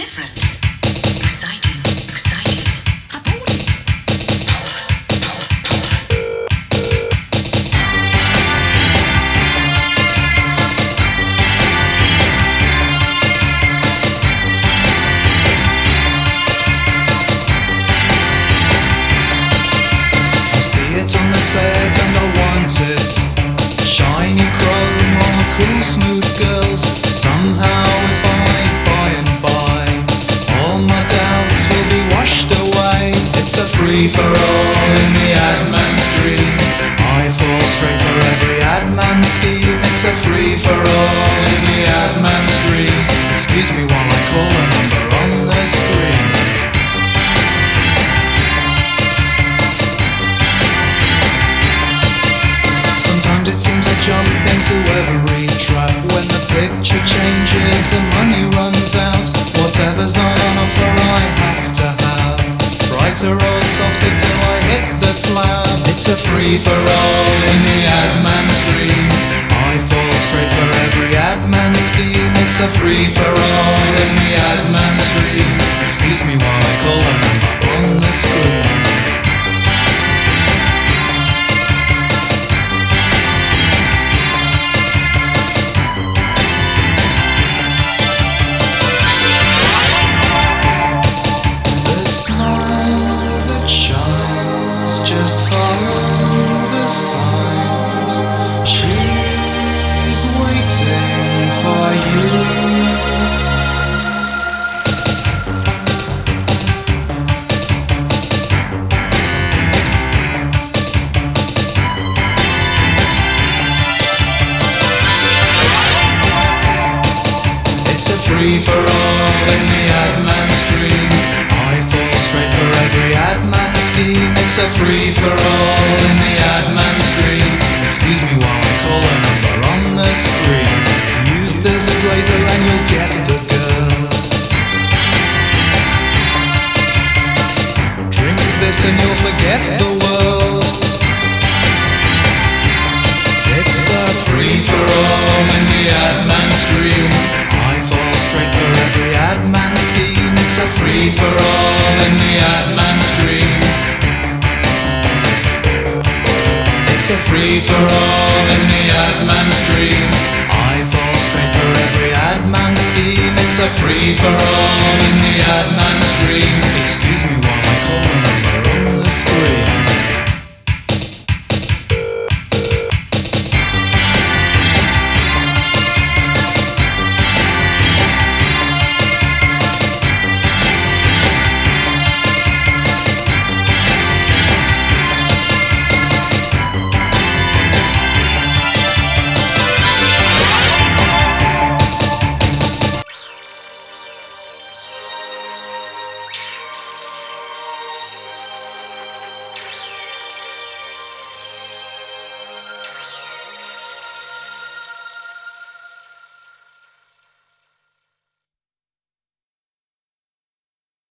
different. Exciting, exciting. I see it on the set and I want it. Shiny chrome on the cool smooth girls. Somehow if I buy and buy, all my doubts will be washed away. It's a free for all in the ad man's dream. I fall straight for every ad man scheme. It's a free for all in the ad man's dream. Excuse me while I call a number on the screen. Sometimes it seems I jump into every trap. When the picture changes, the money runs out. Whatever's on offer I have to have, brighter or softer till I hit the slab. It's a free for all in the ad man's dream. I fall straight for every ad man scheme. It's a free for all in the ad man's dream. Excuse me while I call a number on the screen. Just follow the signs. She's waiting for you. It's a free for all in the ad man's dream. I fall straight for every ad man scheme. It's a free for all in the ad man's dream. Excuse me while I call a number on the screen. Use this razor and you'll get the girl. Drink this and you'll forget the world. It's a free for all in the ad man's dream. I fall straight for every ad man scheme. It's a free for all in the ad man's dream. It's a free for all in the ad man's dream. I fall straight for every ad man scheme. It's a free for all in the ad man's dream. Excuse me while